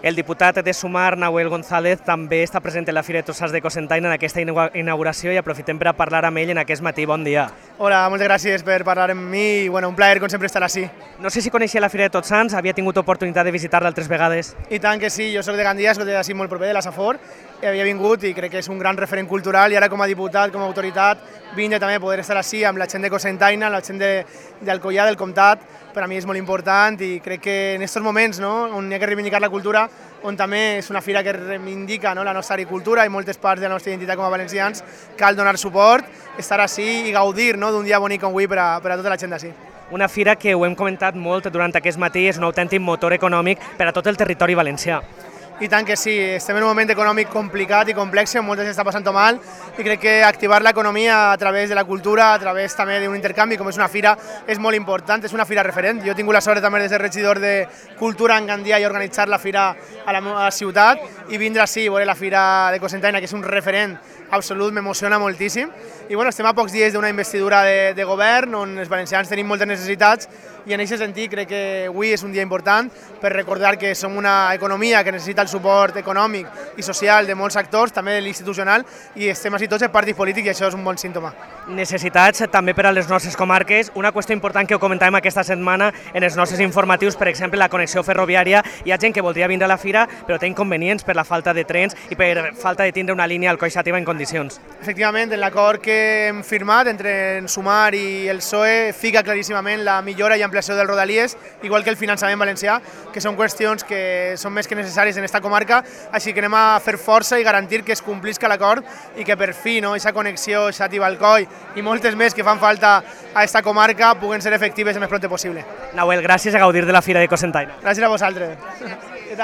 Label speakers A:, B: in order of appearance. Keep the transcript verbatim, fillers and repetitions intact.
A: El diputat de Sumar, Nahuel González, també està present en la Fira de Tots Sants de Cocentaina en aquesta inauguració i aprofitem per a parlar amb ell en aquest matí. Bon dia.
B: Hola, moltes gràcies per parlar amb mi i bueno, un plaer, com sempre, estar així.
A: No sé si coneixia la Fira de Tots Sants, havia tingut oportunitat de visitar-la altres vegades.
B: I tant que sí, jo soc de Gandia, soc d'ací molt proper, de la Safor, i havia vingut i crec que és un gran referent cultural i ara com a diputat, com a autoritat, vinc també a poder estar així amb la gent de Cocentaina, amb la gent d'Alcoià, del Comtat, per a mi és molt important i crec que en aquests moments, no, on hi ha que reivindicar la cultura, on també és una fira que reivindica, no, la nostra agricultura i moltes parts de la nostra identitat com a valencians, cal donar suport, estar així i gaudir, no, d'un dia bonic com avui per a, per a tota la gent d'ací.
A: Una fira que ho hem comentat molt durant aquest matí, és un autèntic motor econòmic per a tot el territori valencià.
B: I tant que sí, estem en un moment econòmic complicat i complex, on molta gent està passant mal i crec que activar l'economia a través de la cultura, a través també d'un intercanvi com és una fira, és molt important, és una fira referent. Jo he tingut la sort també de ser regidor de Cultura en Gandia i organitzar la fira a la meva ciutat i vindre així i veure la fira de Cocentaina, que és un referent absolut, m'emociona moltíssim. I bueno, estem a pocs dies d'una investidura de, de govern on els valencians tenim moltes necessitats i en aquest sentit crec que avui és un dia important per recordar que som una economia que necessita el suport econòmic i social de molts actors, també de l'institucional, i estem així tots els partits polítics i això és un bon símptoma.
A: Necessitats també per a les nostres comarques. Una qüestió important que ho comentàvem aquesta setmana en els nostres informatius, per exemple, la connexió ferroviària. Hi ha gent que voldria vindre a la fira però té inconvenients per la falta de trens i per falta de tindre una línia alcoixativa en condicions.
B: Efectivament, en l'acord que hem firmat entre Sumar i el P S O E fica claríssimament la millora i ampliació del Rodalies, igual que el finançament valencià, que són qüestions que són més que necessàries en aquesta comarca, així que anem a fer força i garantir que es complisca l'acord i que per fi no, aquesta connexió, Xàtiva-Alcoi i moltes més que fan falta a aquesta comarca puguen ser efectives el més pront possible.
A: Nahuel, gràcies, a gaudir de la Fira de Cocentaina.
B: Gràcies a vosaltres.